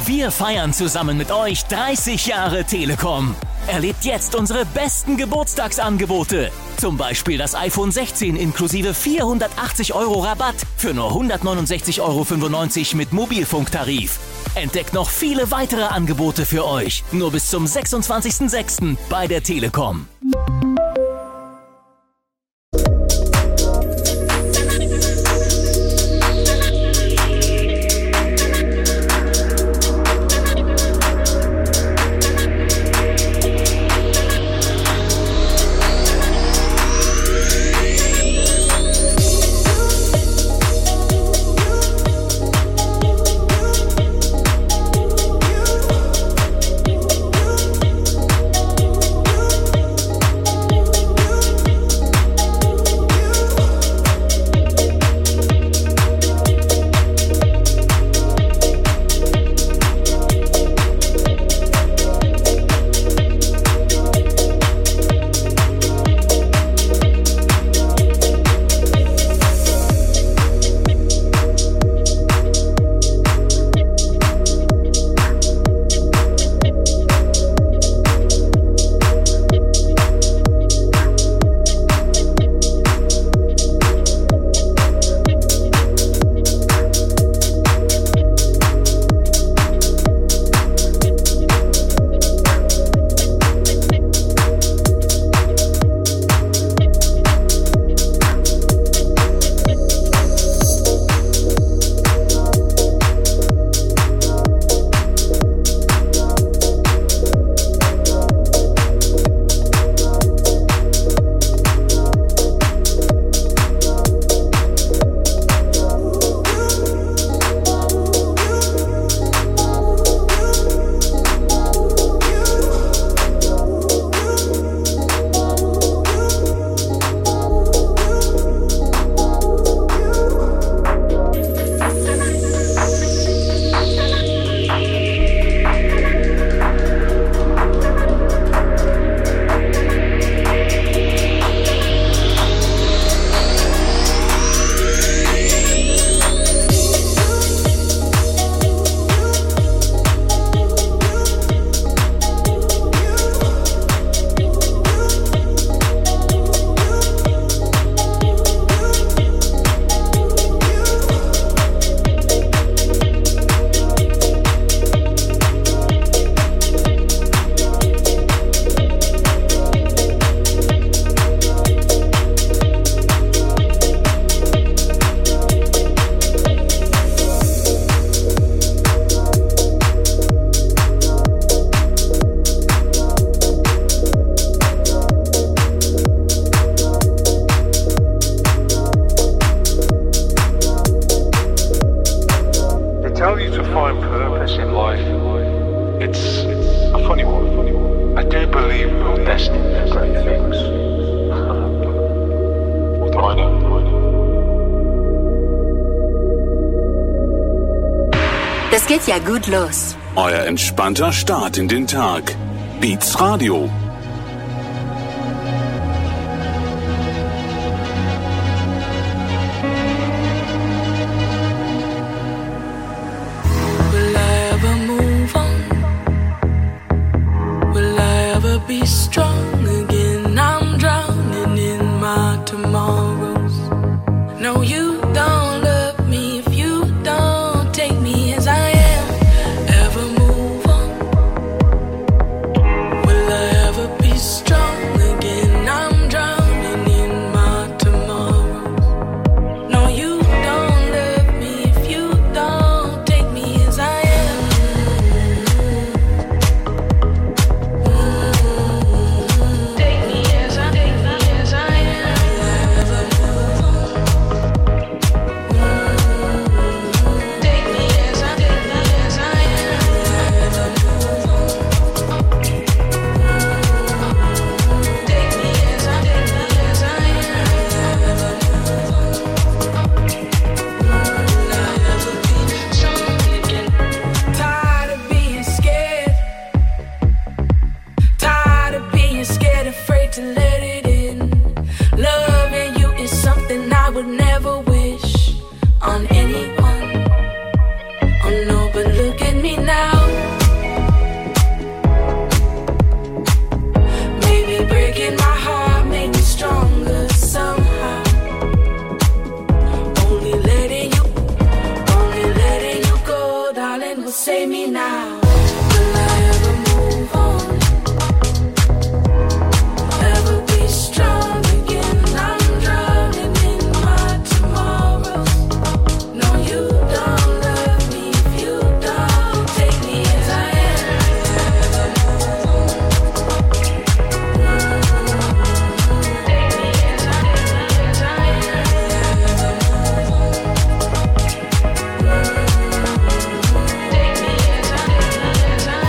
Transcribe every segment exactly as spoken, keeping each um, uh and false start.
Wir feiern zusammen mit euch dreißig Jahre Telekom. Erlebt jetzt unsere besten Geburtstagsangebote. Zum Beispiel das iPhone sechzehn inklusive vierhundertachtzig Euro Rabatt für nur hundertneunundsechzig Euro fünfundneunzig mit Mobilfunktarif. Entdeckt noch viele weitere Angebote für euch. Nur bis zum sechsundzwanzigsten sechsten bei der Telekom. Das geht ja gut los. Euer entspannter Start in den Tag. Beats Radio. Will I ever move on? Will I ever be strong again? I'm drowning in my tomorrows. No, you don't love me if you don't take me as I am. Ever move on? Will I ever save me now. Will I ever move on? Ever be strong again? I'm drowning in my tomorrows. No, you don't love me if you don't take me as I am. Take me as I am, as I am. Take me as I am, as I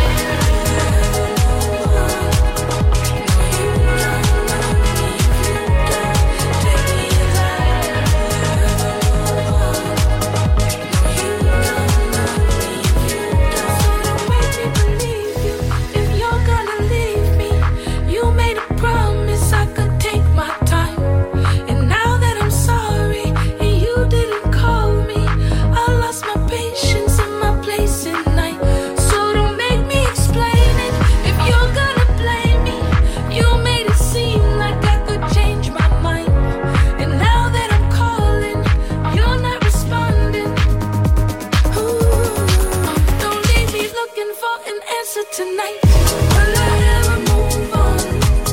tonight. Will I ever move on?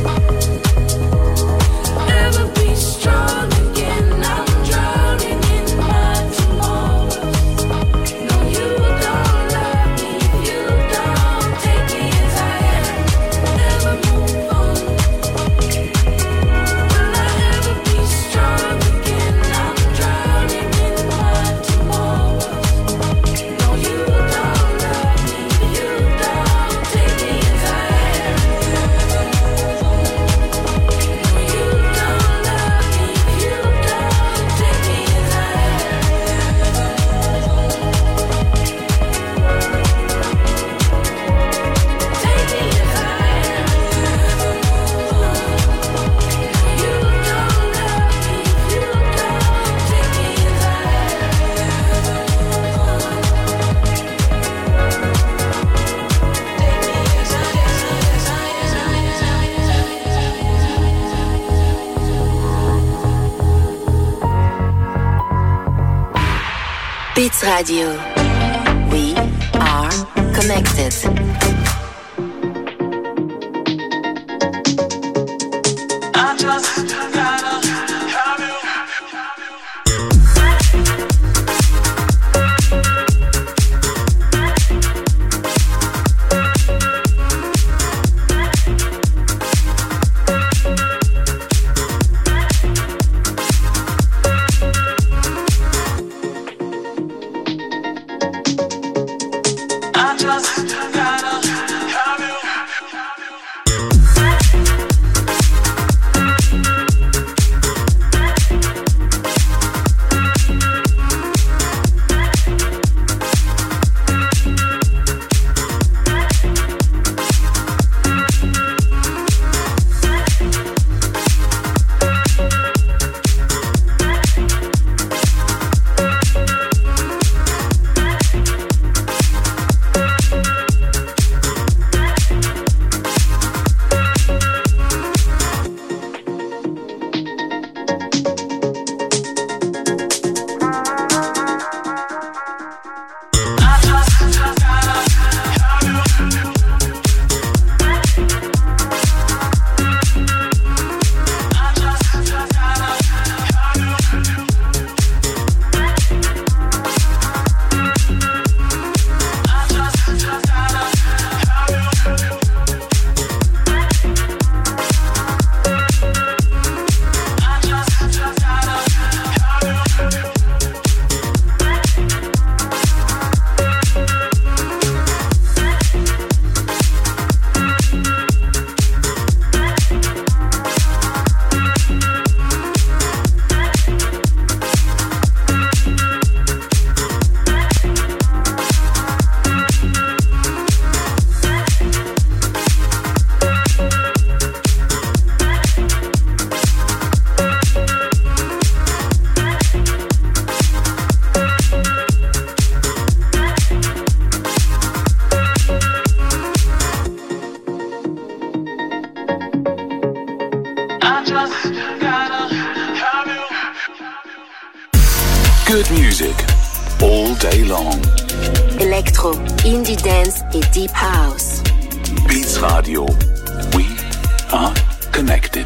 Ever be strong again? I'm drowning in my tomorrows. No, you don't love me if you don't take me as I am. Ever move on? Will I ever be strong again? I'm drowning in my tomorrows. No, you don't love me if you don't take me as I am. No, you don't love me if you don't take me as I am. Take me as I am. No, you don't love me if you don't take me as I Beats Radio. We are connected. I just gotta have you. I just gotta have you. day long. Electro, Indie Dance et Deep House. Beats Radio. We are connected.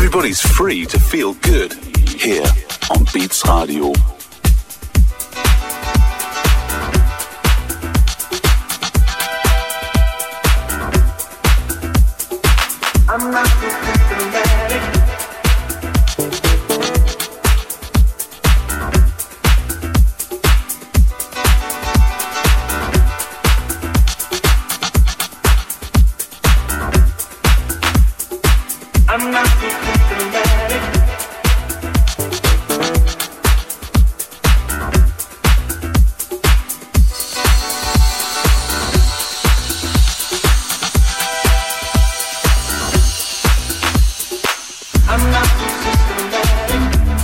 Everybody's free to feel good here on Beats Radio. I'm not so systematic. I'm not so systematic. I'm not so systematic.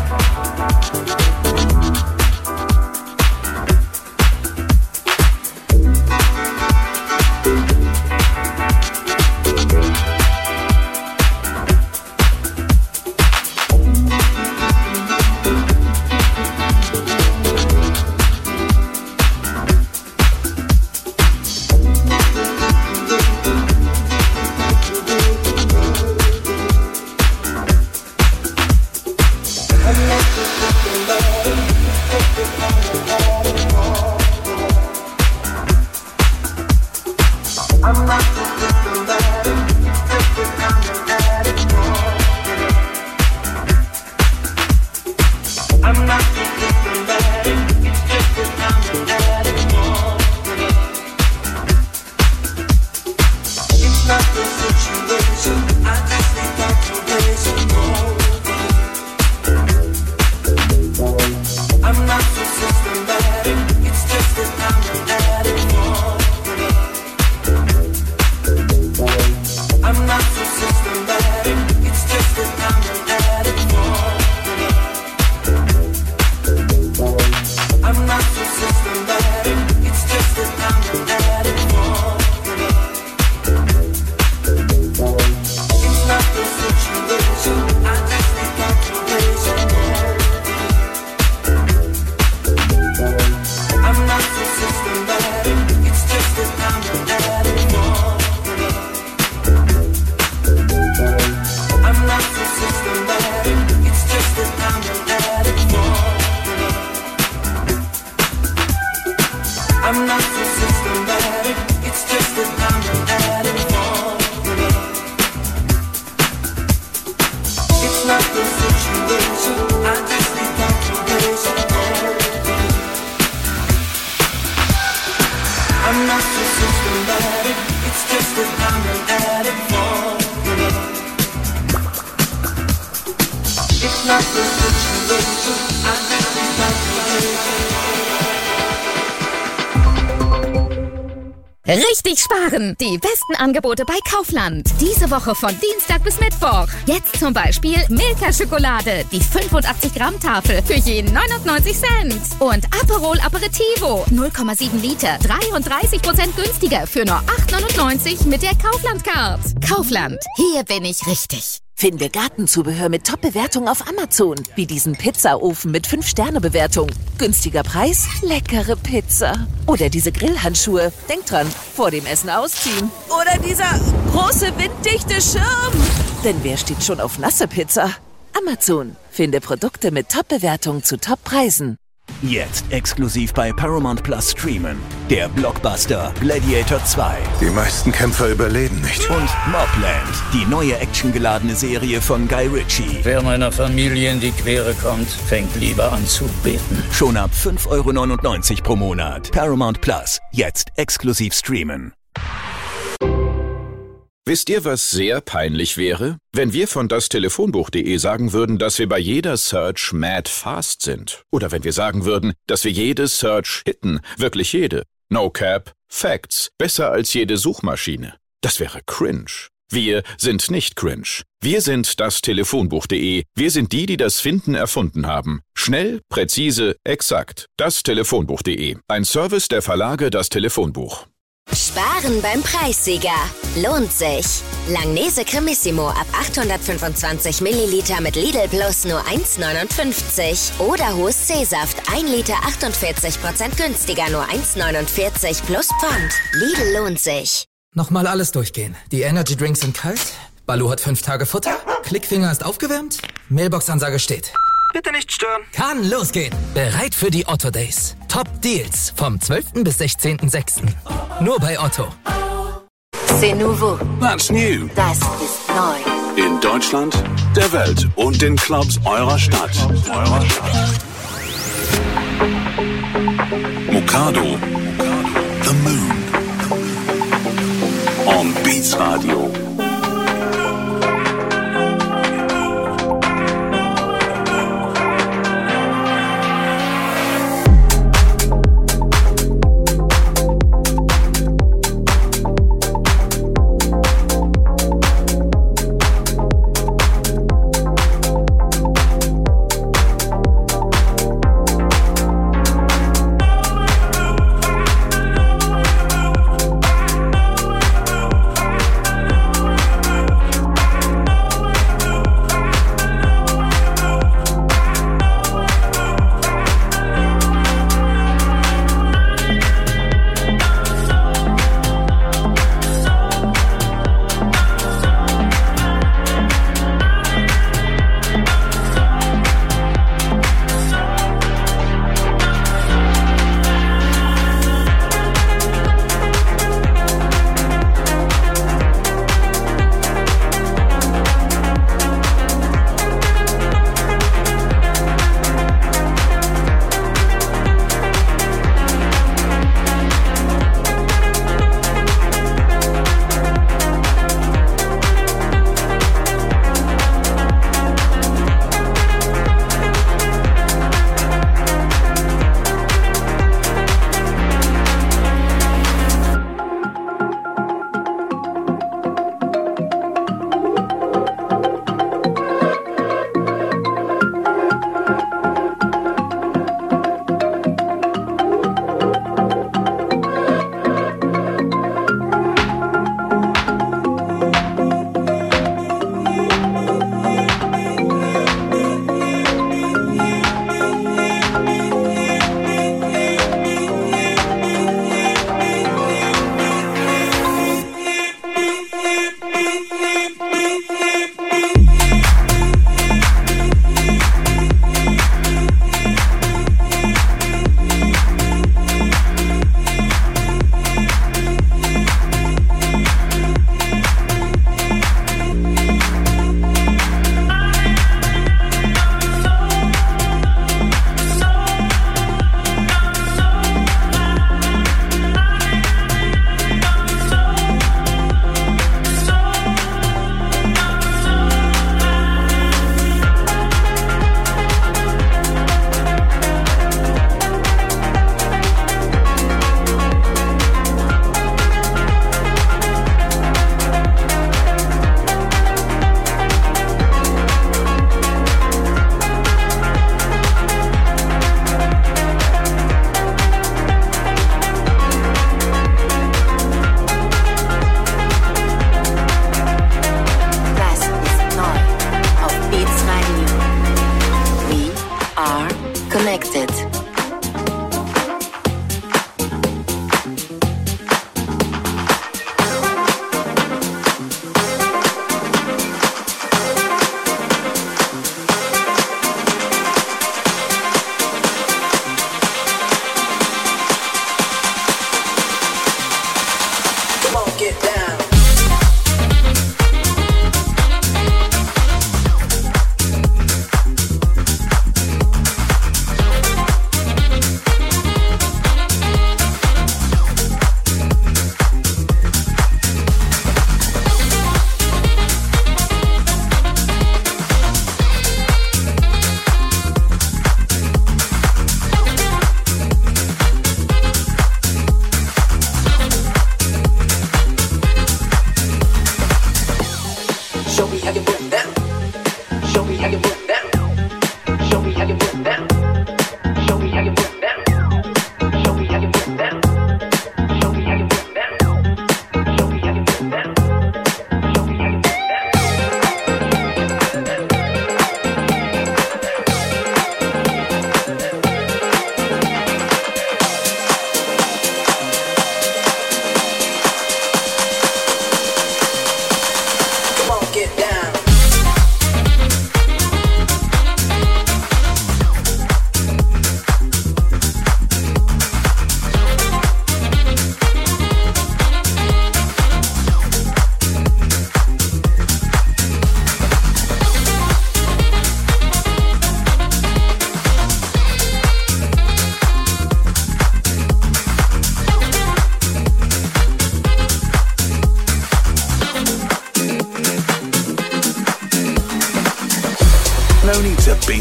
I'm not so systematic. Just a common addict. I'm not so systematic. It's just a common addict. It's not the situation. I just need confirmation. I'm not so systematic. It's just a common addict. I'm not so systematic. It's just a common addict. I'm not so systematic. It's just a common addict. It's not the situation. I just need confirmation. I'm not so systematic. It's just a common addict. I'm not so systematic. It's just a common addict. I'm not so systematic. It's just a common addict. It's not the situation. I just need confirmation. I'm not so systematic. It's just a common addict. It's not the situation. I just need confirmation. Richtig sparen! Die besten Angebote bei Kaufland. Diese Woche von Dienstag bis Mittwoch. Jetzt zum Beispiel Milka-Schokolade, die fünfundachtzig Gramm Tafel für je neunundneunzig Cent. Und Aperol Aperitivo, null Komma sieben Liter, dreiunddreißig Prozent günstiger für nur acht neunundneunzig mit der Kaufland-Card. Kaufland, hier bin ich richtig. Finde Gartenzubehör mit Top-Bewertung auf Amazon. Wie diesen Pizzaofen mit fünf Sterne Bewertung. Günstiger Preis, leckere Pizza. Oder diese Grillhandschuhe. Denk dran, vor dem Essen ausziehen. Oder dieser große winddichte Schirm. Denn wer steht schon auf nasse Pizza? Amazon. Finde Produkte mit Top-Bewertung zu Top-Preisen. Jetzt exklusiv bei Paramount Plus streamen. Der Blockbuster Gladiator zwei. Die meisten Kämpfer überleben nicht. Und Mobland, die neue actiongeladene Serie von Guy Ritchie. Wer meiner Familie in die Quere kommt, fängt lieber an zu beten. Schon ab fünf Euro neunundneunzig pro Monat. Paramount Plus, jetzt exklusiv streamen. Wisst ihr, was sehr peinlich wäre? Wenn wir von das Telefonbuch punkt de sagen würden, dass wir bei jeder Search mad fast sind. Oder wenn wir sagen würden, dass wir jede Search hitten. Wirklich jede. No cap. Facts. Besser als jede Suchmaschine. Das wäre cringe. Wir sind nicht cringe. Wir sind das Telefonbuch punkt de. Wir sind die, die das Finden erfunden haben. Schnell, präzise, exakt. das Telefonbuch punkt de. Ein Service der Verlage Das Telefonbuch. Sparen beim Preissieger. Lohnt sich. Langnese Cremissimo ab achthundertfünfundzwanzig Milliliter mit Lidl Plus nur eins neunundfünfzig. Oder Hohes C-Saft ein Liter achtundvierzig Prozent günstiger nur eins neunundvierzig plus Pfand. Lidl lohnt sich. Nochmal alles durchgehen. Die Energy Drinks sind kalt, Balu hat fünf Tage Futter Klickfinger ist aufgewärmt, Mailbox-Ansage steht. Bitte nicht stören. Kann losgehen. Bereit für die Otto Days. Top Deals vom zwölften bis sechzehnten sechsten Nur bei Otto. C'est nouveau. That's new. Das ist neu. In Deutschland, der Welt und den Clubs eurer Stadt. Eurer Stadt. Mokado. The Moon. On Beats Radio.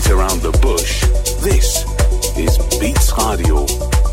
beat around the bush. This is Beats Radio.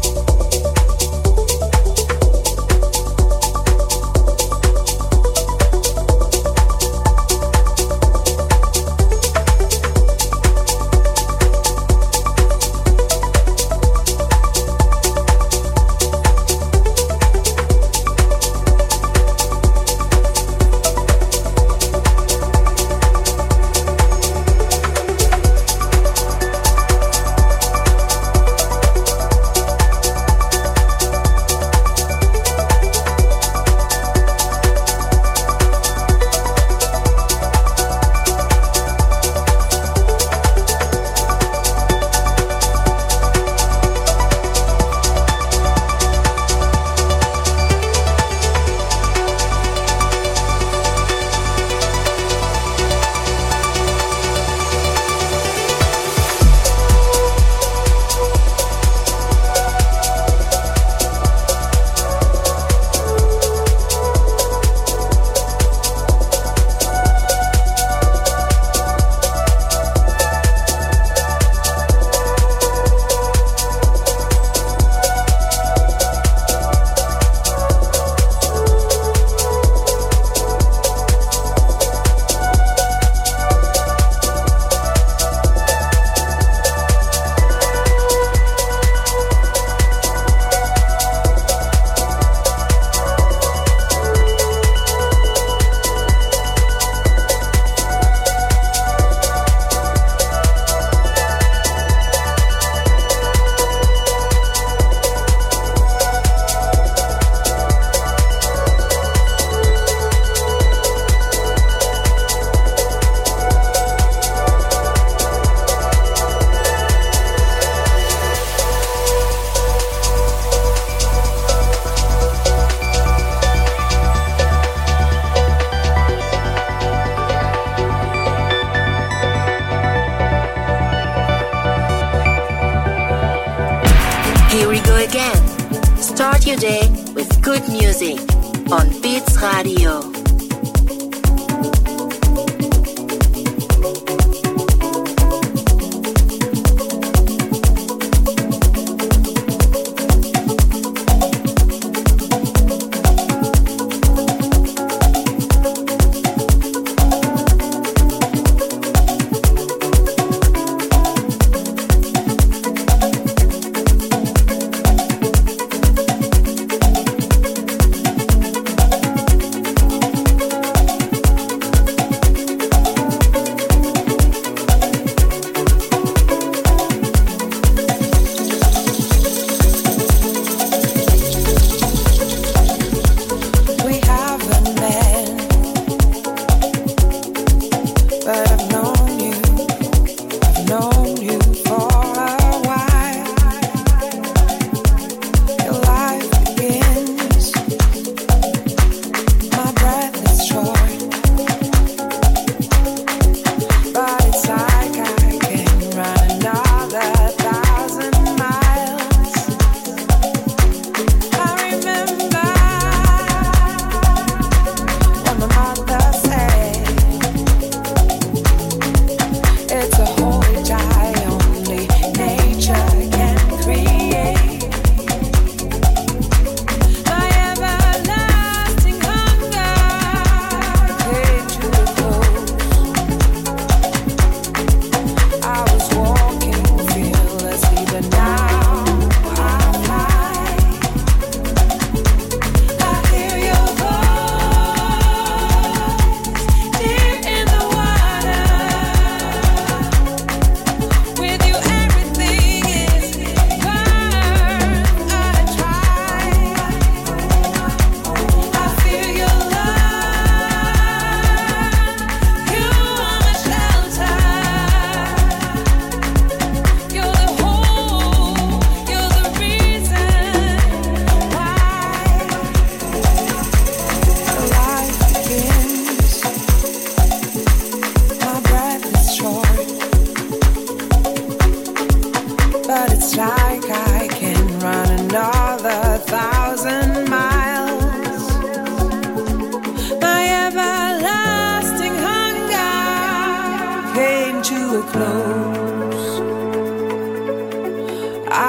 Start your day with good music on Beats Radio.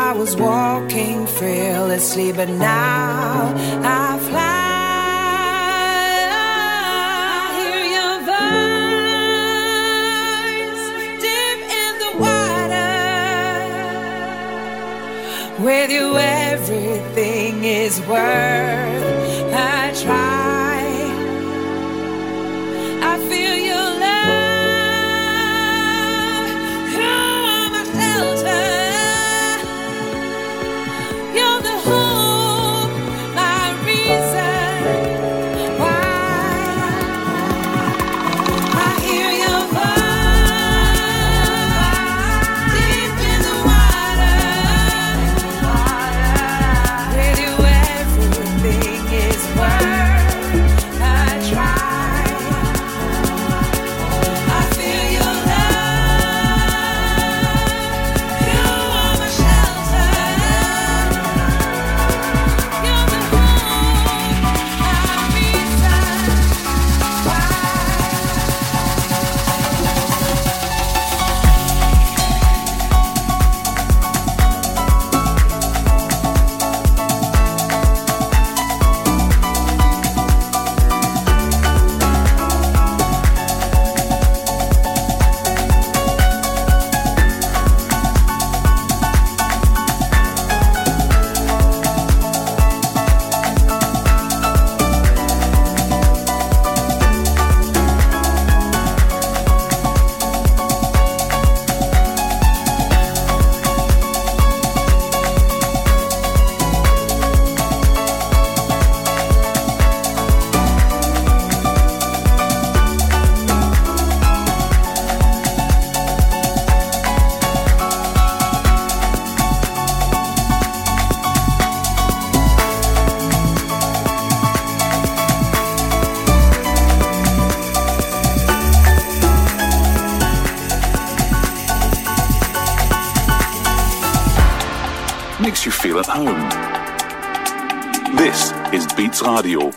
I was walking fearlessly, but now I fly. I hear your voice deep in the water. With you everything is worth a try. I feel your love. You're my shelter. You're the hope, my reason why. I hear your voice deep in the water. With you everything is worth a try. I feel your love. You are my shelter. You're the hope, my reason why. Makes you feel at home. This is Beats Radio.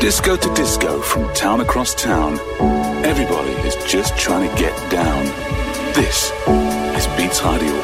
Disco to disco from town across town. Everybody is just trying to get down. This is Beats Radio.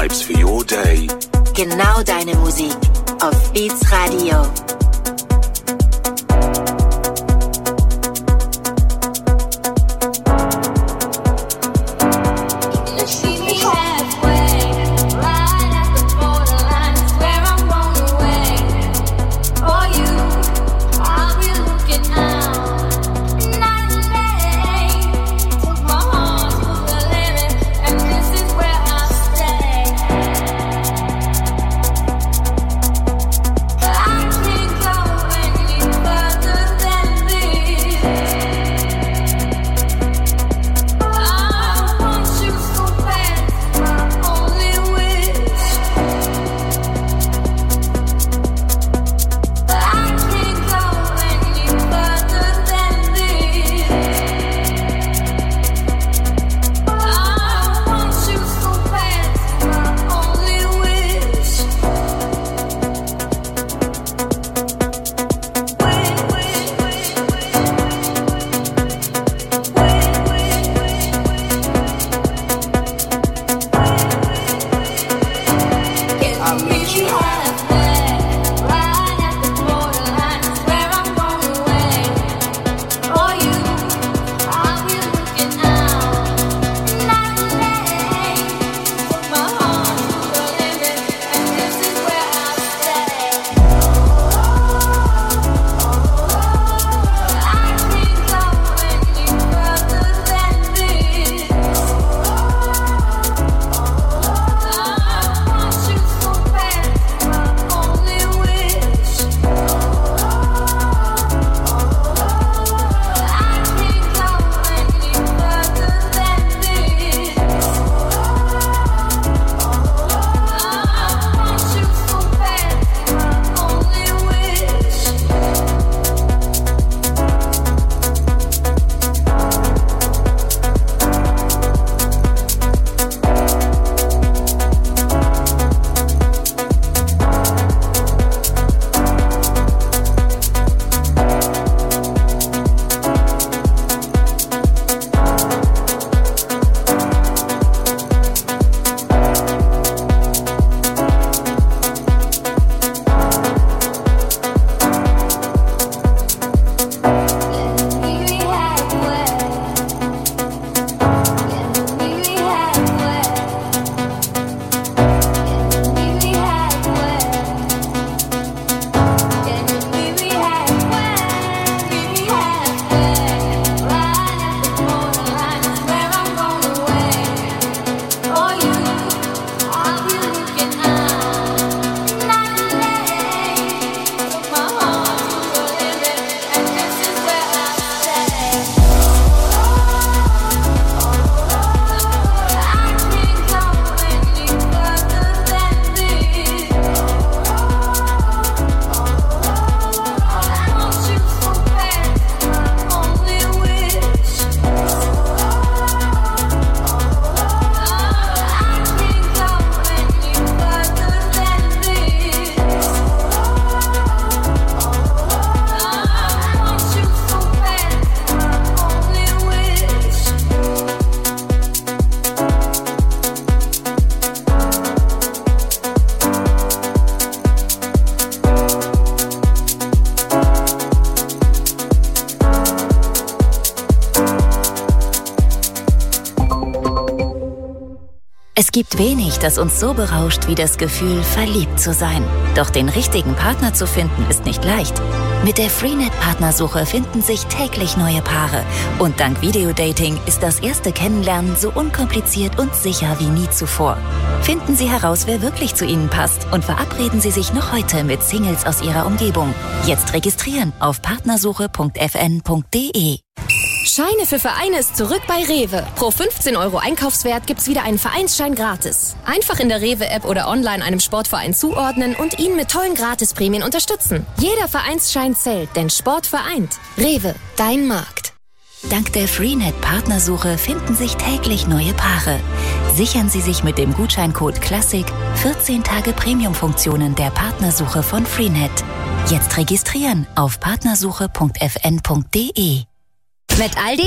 vibes for your day. Genau deine Musik auf Beats Radio. Es gibt wenig, das uns so berauscht wie das Gefühl, verliebt zu sein. Doch den richtigen Partner zu finden, ist nicht leicht. Mit der Freenet-Partnersuche finden sich täglich neue Paare. Und dank Videodating ist das erste Kennenlernen so unkompliziert und sicher wie nie zuvor. Finden Sie heraus, wer wirklich zu Ihnen passt und verabreden Sie sich noch heute mit Singles aus Ihrer Umgebung. Jetzt registrieren auf partnersuche punkt f n punkt d e. Scheine für Vereine ist zurück bei Rewe. Pro fünfzehn Euro Einkaufswert gibt's wieder einen Vereinsschein gratis. Einfach in der Rewe-App oder online einem Sportverein zuordnen und ihn mit tollen Gratisprämien unterstützen. Jeder Vereinsschein zählt, denn Sport vereint. Rewe, dein Markt. Dank der Freenet-Partnersuche finden sich täglich neue Paare. Sichern Sie sich mit dem Gutscheincode Classic vierzehn Tage Premium-Funktionen der Partnersuche von Freenet. Jetzt registrieren auf partnersuche punkt f n punkt d e. Mit Aldi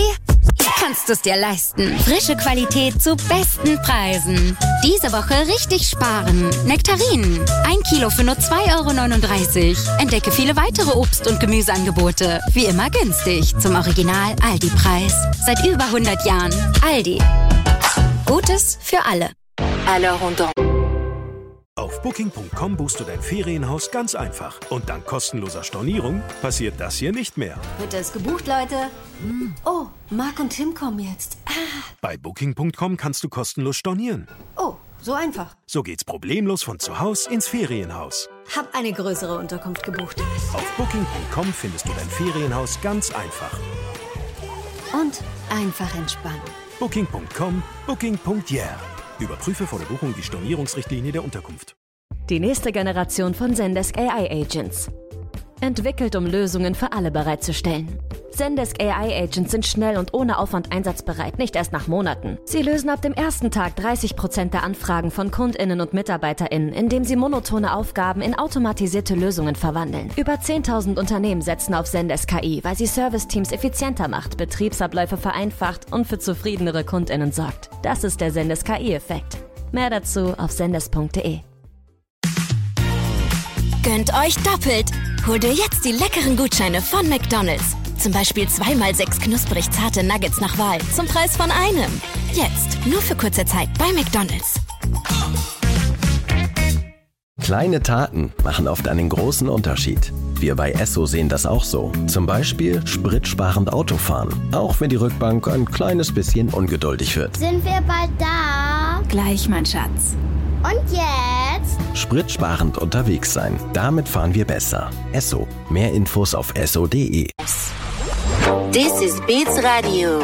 kannst du es dir leisten. Frische Qualität zu besten Preisen. Diese Woche richtig sparen. Nektarinen. Ein Kilo für nur zwei Euro neununddreißig. Entdecke viele weitere Obst- und Gemüseangebote. Wie immer günstig. Zum Original Aldi-Preis. Seit über hundert Jahren. Aldi. Gutes für alle. Alors on danse. Auf Booking Punkt com buchst du dein Ferienhaus ganz einfach. Und dank kostenloser Stornierung passiert das hier nicht mehr. Bitte ist gebucht, Leute. Oh, Marc und Tim kommen jetzt. Ah. Bei Booking Punkt com kannst du kostenlos stornieren. Oh, so einfach. So geht's problemlos von zu Hause ins Ferienhaus. Hab eine größere Unterkunft gebucht. Auf Booking Punkt com findest du dein Ferienhaus ganz einfach. Und einfach entspannen. Booking Punkt com, Booking Punkt yeah. Überprüfe vor der Buchung die Stornierungsrichtlinie der Unterkunft. Die nächste Generation von Zendesk A I Agents. Entwickelt, um Lösungen für alle bereitzustellen. Zendesk A I Agents sind schnell und ohne Aufwand einsatzbereit, nicht erst nach Monaten. Sie lösen ab dem ersten Tag dreißig Prozent der Anfragen von KundInnen und MitarbeiterInnen, indem sie monotone Aufgaben in automatisierte Lösungen verwandeln. Über zehntausend Unternehmen setzen auf Zendesk K I, weil sie Serviceteams effizienter macht, Betriebsabläufe vereinfacht und für zufriedenere KundInnen sorgt. Das ist der Zendesk K I-Effekt. Mehr dazu auf zendesk punkt de. Gönnt euch doppelt. Hol dir jetzt die leckeren Gutscheine von McDonald's. Zum Beispiel zweimal sechs knusprig zarte Nuggets nach Wahl zum Preis von einem. Jetzt, nur für kurze Zeit bei McDonald's. Kleine Taten machen oft einen großen Unterschied. Wir bei Esso sehen das auch so. Zum Beispiel spritsparend Autofahren. Auch wenn die Rückbank ein kleines bisschen ungeduldig wird. Sind wir bald da? Gleich, mein Schatz. Und jetzt? Spritsparend unterwegs sein. Damit fahren wir besser. Esso. Mehr Infos auf esso punkt de. This is Beats Radio.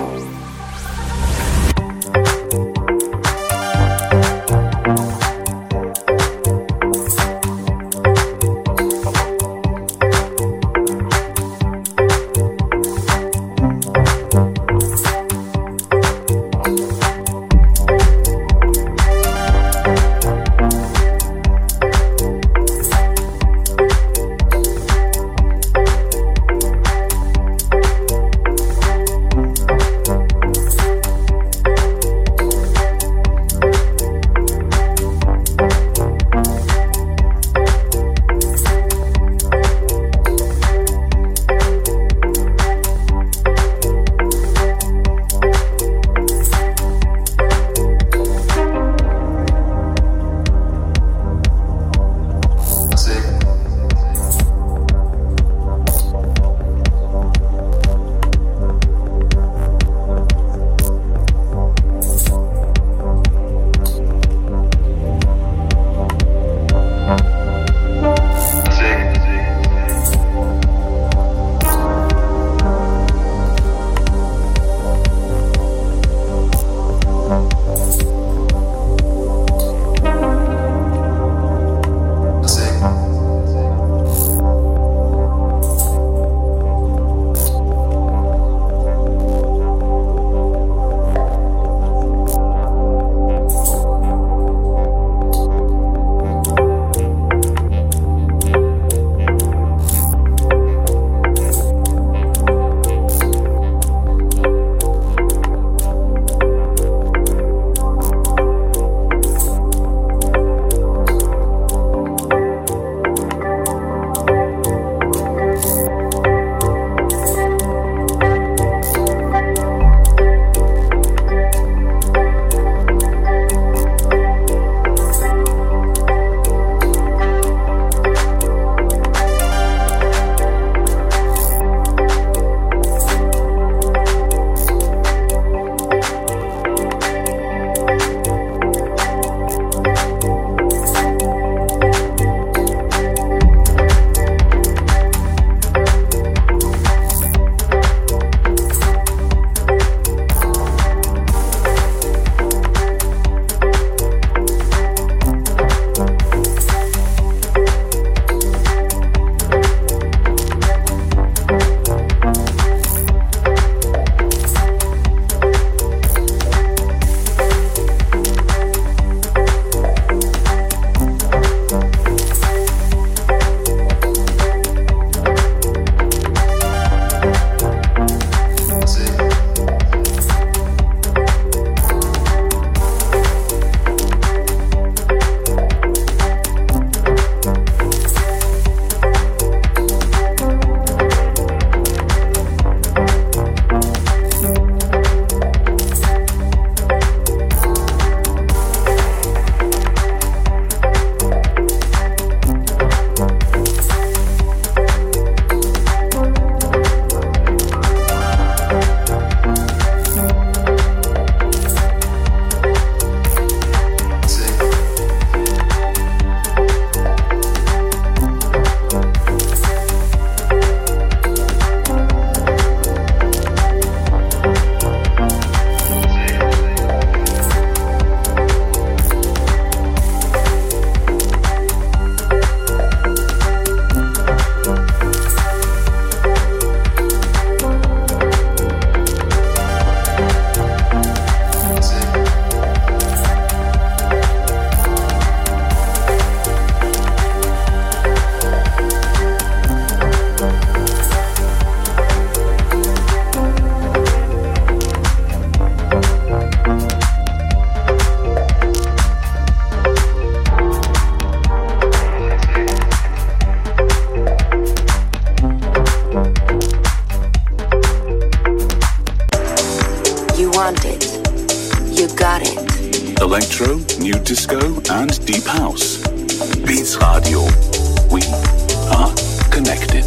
want it, you got it. Electro, new disco, and deep house. Beats Radio. We are connected.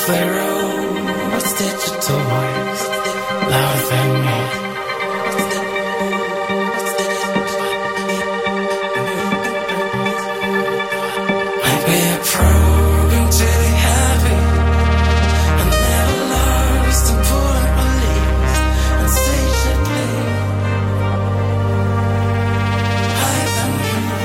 Pharaoh's digital voice, louder than me. Might be a program to be happy, and never lost important beliefs, and satiably higher than me.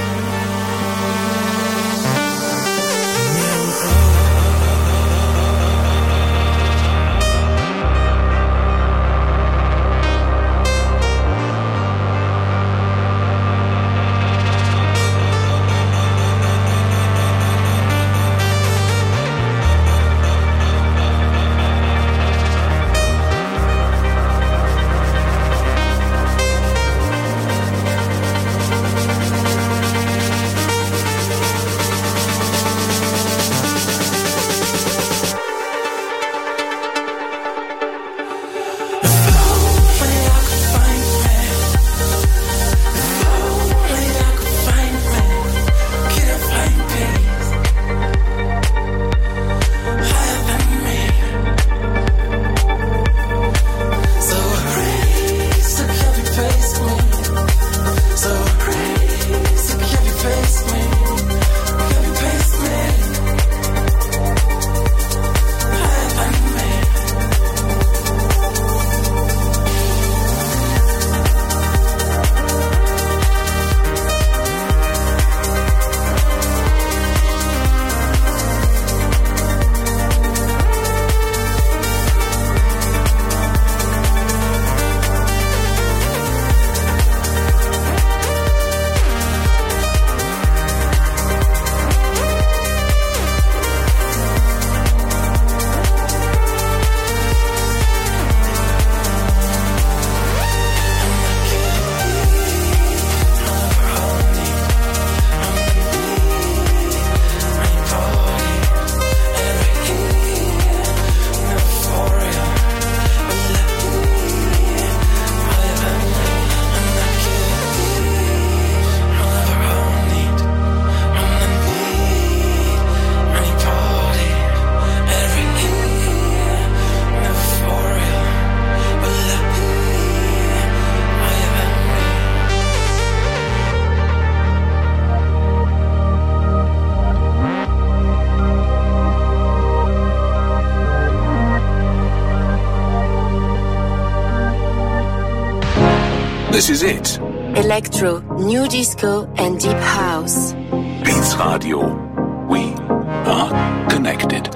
This is it. Electro, new disco and deep house. Beats Radio. We are connected.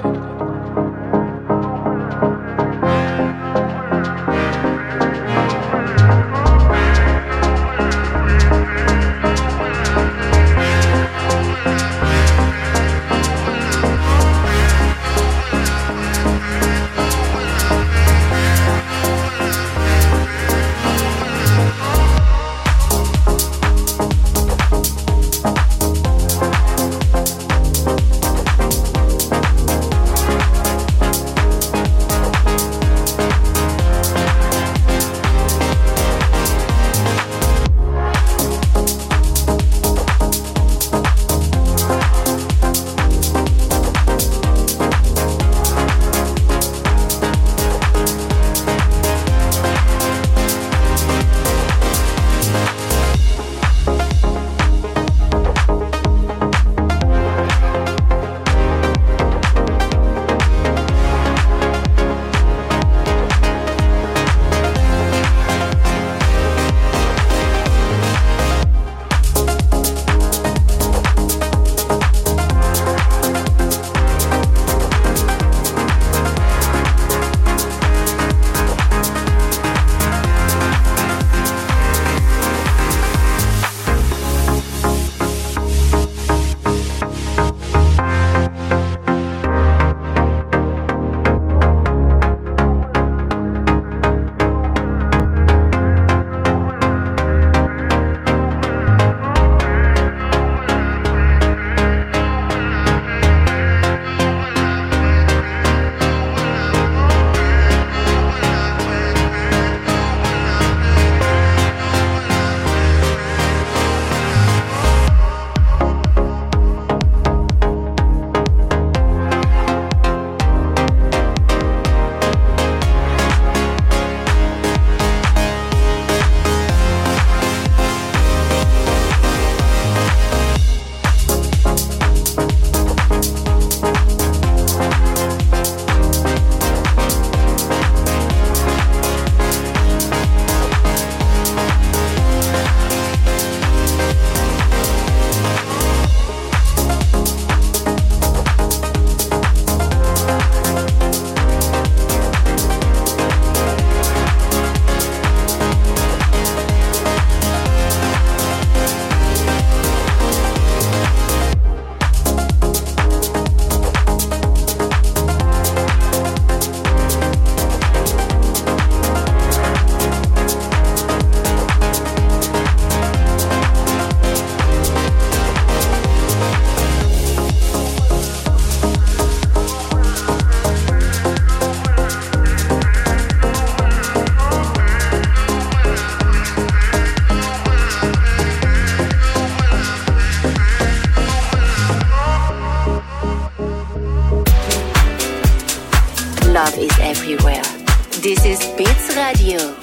love is everywhere. This is Beats Radio.